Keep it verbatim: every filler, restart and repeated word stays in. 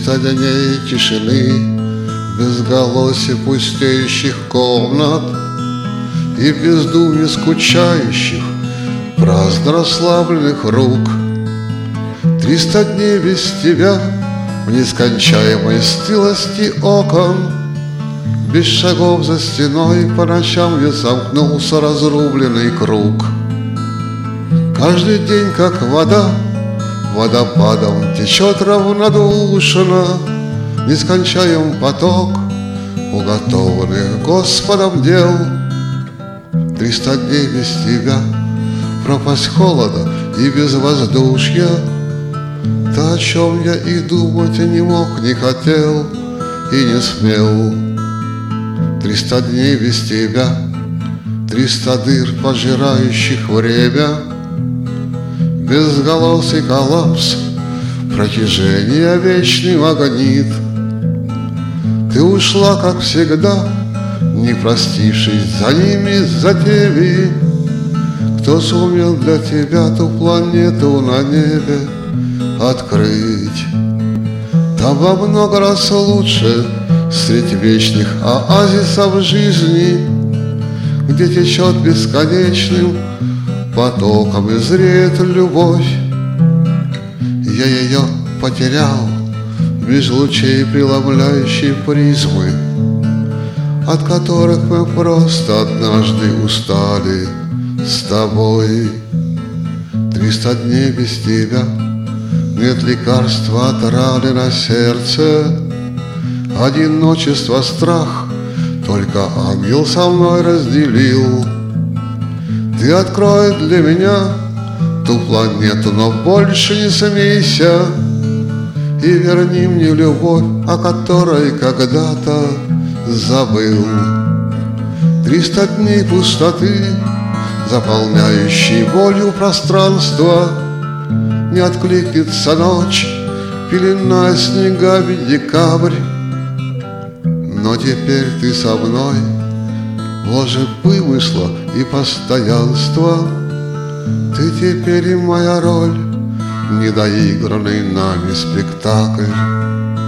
Триста дней тишины, безголосия пустеющих комнат и в бездумье скучающих, праздно расслабленных рук. Триста дней без тебя в нескончаемой стылости окон, без шагов за стеной по ночам, где сомкнулся разрубленный круг. Каждый день, как вода, водопадом течет равнодушно, нескончаем поток уготованных Господом дел. Триста дней без тебя, пропасть холода и безвоздушья, то, о чем я и думать не мог, не хотел и не смел. Триста дней без тебя, триста дыр, пожирающих время, безголосый коллапс, протяжение вечный магнит. Ты ушла, как всегда, не простившись за ними, за теми, кто сумел для тебя ту планету на небе открыть. Там во много раз лучше средь вечных оазисов жизни, где течет бесконечным потоком и зреет любовь. Я ее потерял меж лучей преломляющей призмы, от которых мы просто однажды устали с тобой. Триста дней без тебя, нет лекарства от раны на сердце, одиночество, страх только ангел со мной разделил. Ты открой для меня ту планету, но больше не смейся, и верни мне любовь, о которой когда-то забыл. Триста дней пустоты, заполняющей болью пространство, не откликнется ночь, пеленая снегами декабрь. Но теперь ты со мной, вложив вымысла и постоянства. Ты теперь и моя роль, недоигранный нами спектакль.